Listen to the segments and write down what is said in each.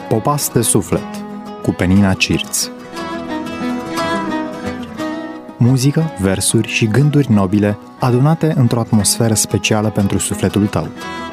Popas de suflet cu Penina Cirț. Muzică, versuri și gânduri nobile adunate într-o atmosferă specială pentru sufletul tău.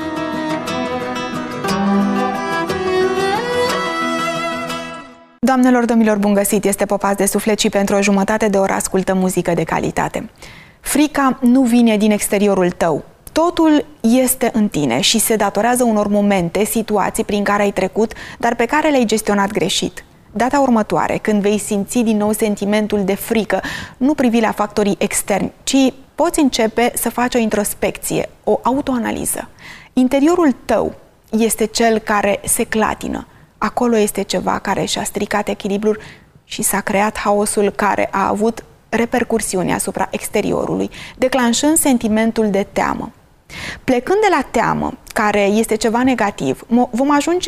Doamnelor, domnilor, bun găsit! Este Popas de suflet și pentru o jumătate de oră ascultă muzică de calitate. Frica nu vine din exteriorul tău. Totul este în tine și se datorează unor momente, situații prin care ai trecut, dar pe care le-ai gestionat greșit. Data următoare, când vei simți din nou sentimentul de frică, nu privi la factorii externi, ci poți începe să faci o introspecție, o autoanaliză. Interiorul tău este cel care se clatină. Acolo este ceva care și-a stricat echilibrul și s-a creat haosul care a avut repercursiuni asupra exteriorului, declanșând sentimentul de teamă. Plecând de la teamă, care este ceva negativ, vom ajunge,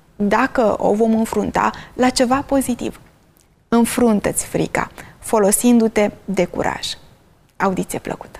dacă o vom înfrunta, la ceva pozitiv. Înfruntă-ți frica, folosindu-te de curaj. Audiție plăcută!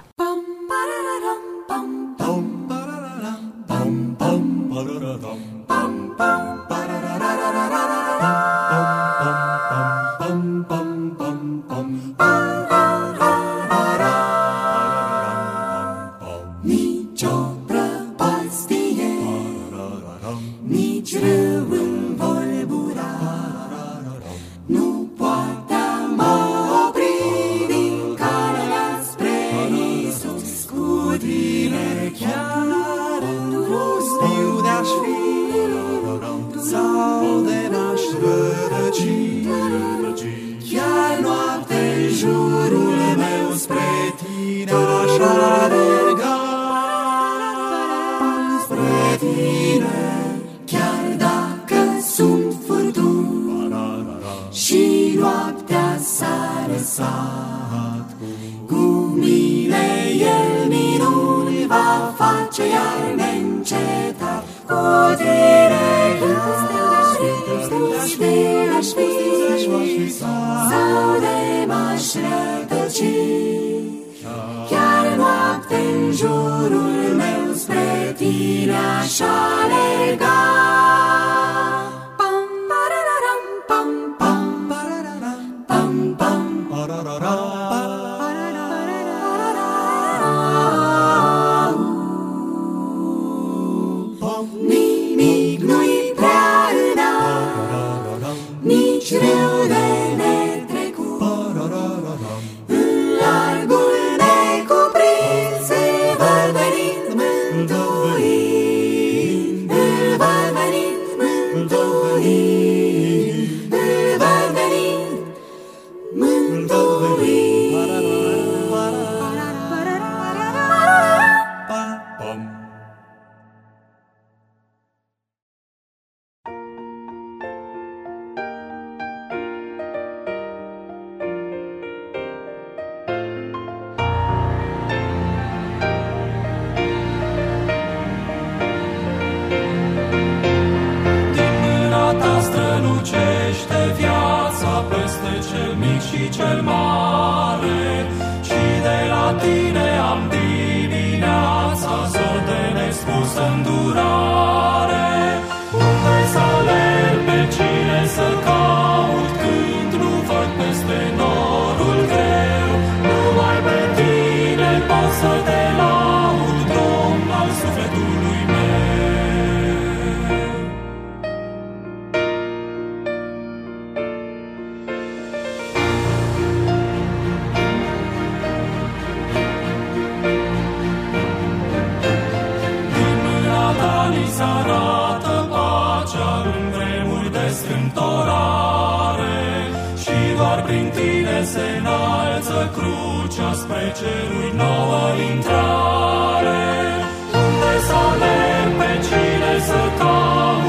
Unde să alerg, pe cine să caut,